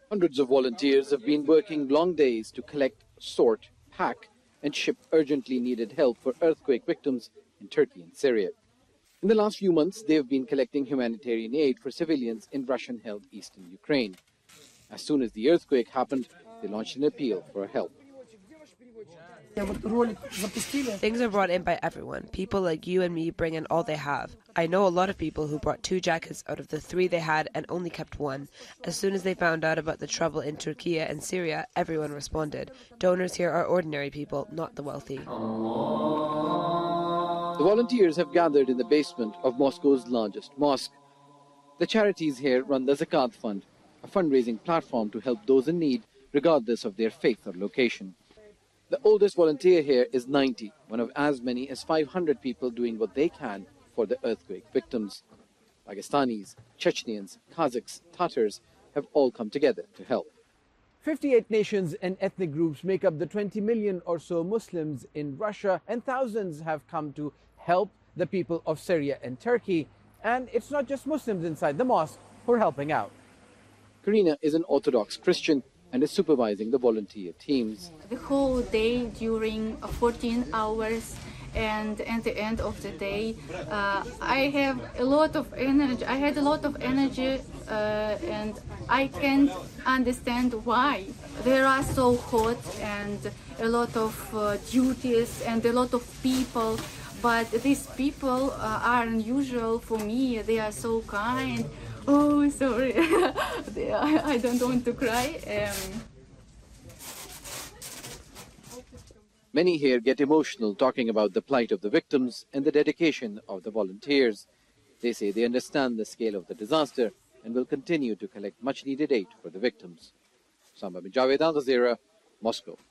Hundreds of volunteers have been working long days to collect, sort, pack, and ship urgently needed help for earthquake victims in Turkey and Syria. In the last few months, they have been collecting humanitarian aid for civilians in Russian-held eastern Ukraine. As soon as the earthquake happened, they launched an appeal for help. Things are brought in by everyone. People like you and me bring in all they have. I know a lot of people who brought 2 jackets out of the 3 they had and only kept 1. As soon as they found out about the trouble in Turkey and Syria, everyone responded. Donors here are ordinary people, not the wealthy. The volunteers have gathered in the basement of Moscow's largest mosque. The charities here run the Zakat Fund, a fundraising platform to help those in need regardless of their faith or location. The oldest volunteer here is 90, one of as many as 500 people doing what they can for the earthquake victims. Pakistanis, Chechens, Kazakhs, Tatars have all come together to help. 58 nations and ethnic groups make up the 20 million or so Muslims in Russia, and thousands have come to help the people of Syria and Turkey. And it's not just Muslims inside the mosque who are helping out. Karina is an Orthodox Christian and is supervising the volunteer teams. The whole day during 14 hours, and at the end of the day, I have a lot of energy. I had a lot of energy, and I can't understand why. They are so hot and a lot of duties and a lot of people. But these people are unusual for me. They are so kind. Oh, sorry. I don't want to cry. Many here get emotional talking about the plight of the victims and the dedication of the volunteers. They say they understand the scale of the disaster and will continue to collect much-needed aid for the victims. Samba bin Javed, Al Jazeera, Moscow.